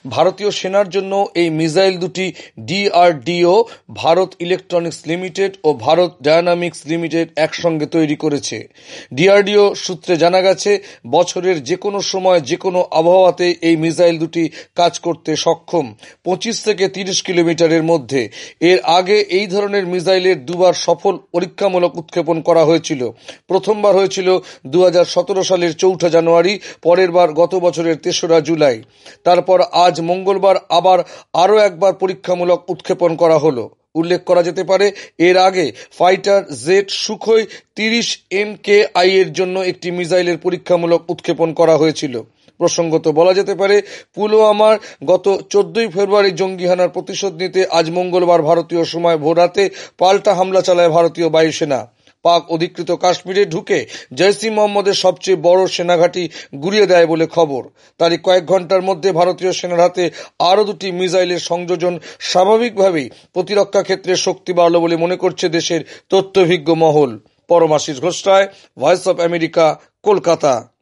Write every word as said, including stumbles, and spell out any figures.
ভারতীয় সেনার জন্য এই মিসাইল দুটি ডিআরডিও, ভারত ইলেকট্রনিক্স লিমিটেড ও ভারত ডায়নামিক্স লিমিটেড একসঙ্গে তৈরি করেছে। ডিআরডিও সূত্রে জানা গেছে, বছরের যে কোনো সময় যে কোনো আবহাওয়াতে এই মিসাইল দুটি কাজ করতে সক্ষম, পঁচিশ থেকে তিরিশ কিলোমিটারের মধ্যে। এর আগে এই ধরনের মিসাইলের দুবার সফল পরীক্ষামূলক উৎক্ষেপণ করা হয়েছিল। প্রথমবার হয়েছিল দু হাজার সতেরো সালের চৌঠা জানুয়ারি, পরের বার গত বছরের তেসরা জুলাই। তারপর আজ মঙ্গলবার আবার আরও একবার পরীক্ষামূলক উৎক্ষেপণ করা হলো। উল্লেখ করা যেতে পারে, এর আগে ফাইটার জেট সুখোই তিরিশ এম কে আই এর জন্য একটি মিসাইলের পরীক্ষামূলক উৎক্ষেপণ করা হয়েছিল। প্রসঙ্গত বলা যেতে পারে, পুলওয়ামার গত চোদ্দই ফেব্রুয়ারি জঙ্গি হানার প্রতিশোধ নিতে আজ মঙ্গলবার ভারতীয় সময় ভোররাতে পাল্টা হামলা চালায় ভারতীয় বায়ুসেনা। পাক অধিকৃত কাশ্মীরে ঢুকে জৈশ ই মোহাম্মদের সবচেয়ে বড় সেনাঘাঁটি গুঁড়িয়ে দেয় বলে খবর। তারই কয়েক ঘন্টার মধ্যে ভারতীয় সেনার হাতে আরও দুটি মিসাইলের সংযোজন স্বাভাবিকভাবেই প্রতিরক্ষা ক্ষেত্রে শক্তি বাড়ল বলে মনে করছে দেশের তথ্যভিজ্ঞ মহল। Paramashis Ghosh Roy, voice of America, Kolkata.